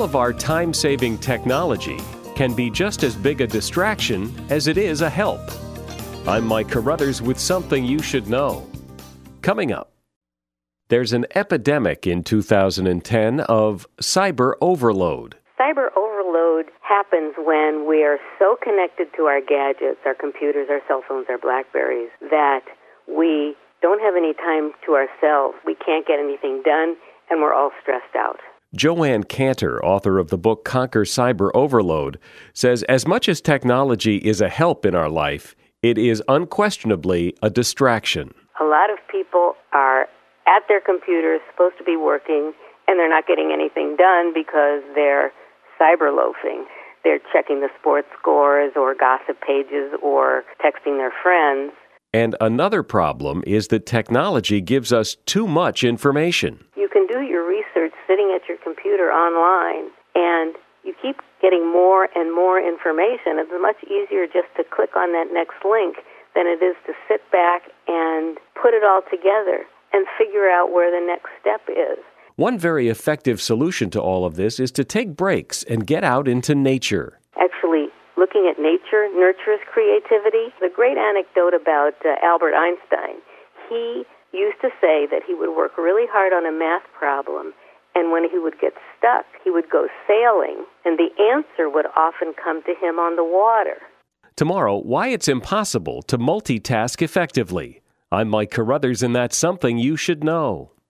all of our time-saving technology can be just as big a distraction as it is a help. I'm Mike Carruthers with something you should know. Coming up, there's an epidemic in 2010 of cyber overload. Cyber overload happens when we are so connected to our gadgets, our computers, our cell phones, our BlackBerries, that we don't have any time to ourselves. We can't get anything done, and we're all stressed out. Joanne Cantor, author of the book Conquer Cyber Overload, says as much as technology is a help in our life, it is unquestionably a distraction. A lot of people are at their computers, supposed to be working, and they're not getting anything done because they're cyber loafing. They're checking the sports scores or gossip pages or texting their friends. And another problem is that technology gives us too much information. You can do your research sitting at your computer online, and you keep getting more and more information. It's much easier just to click on that next link than it is to sit back and put it all together and figure out where the next step is. One very effective solution to all of this is to take breaks and get out into nature. Actually, looking at nature nurtures creativity. The great anecdote about Albert Einstein, he used to say that he would work really hard on a math problem, and when he would get stuck, he would go sailing, and the answer would often come to him on the water. Tomorrow, why it's impossible to multitask effectively. I'm Mike Carruthers, and that's something you should know.